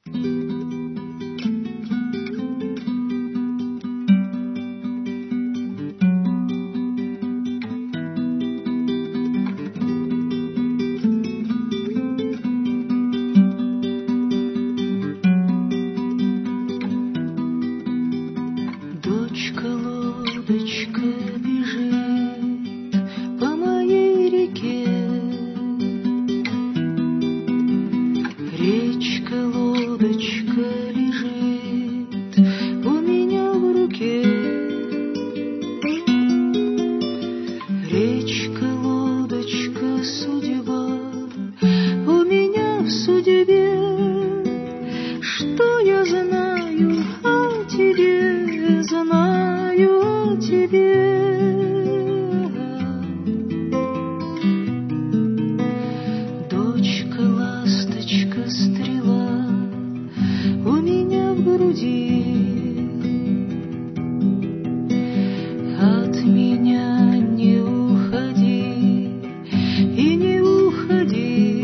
Дочка, лодочка бежит по моей реке, речка, лодочка лежит у меня в руке, речка, лодочка, судьба у меня в судьбе. Что я знаю о тебе, знаю о тебе. Дочка, ласточка, стрела у меня в груди, от меня не уходи и не уходи,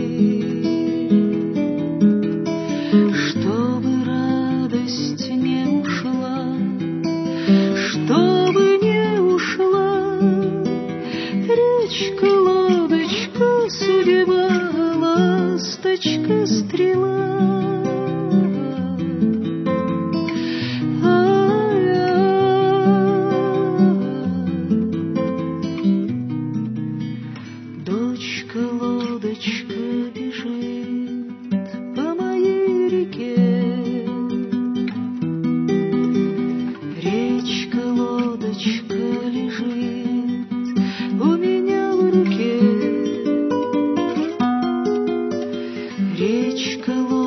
чтобы радость не ушла, чтобы не ушла. Речка, лодочка, судьба, ласточка, стрела. Дочка, лодочка бежит по моей реке, речка, лодочка лежит у меня в руке, речка, лодочка.